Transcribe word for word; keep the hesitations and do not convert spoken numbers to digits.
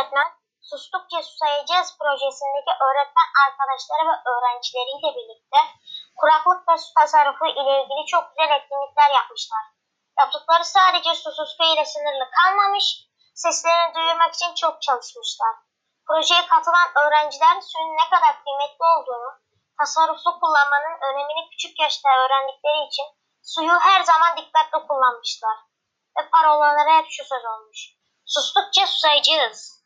öğretmen, Sustukça Susayacağız projesindeki öğretmen arkadaşları ve öğrencileriyle birlikte kuraklık ve su tasarrufu ile ilgili çok güzel etkinlikler yapmışlar. Yaptıkları sadece susuzluk ile sınırlı kalmamış, seslerini duyurmak için çok çalışmışlar. Projeye katılan öğrenciler suyun ne kadar kıymetli olduğunu, tasarruflu kullanmanın önemini küçük yaşta öğrendikleri için suyu her zaman dikkatli kullanmışlar. Ve parolaları hep şu söz olmuş: sustukça susayacağız.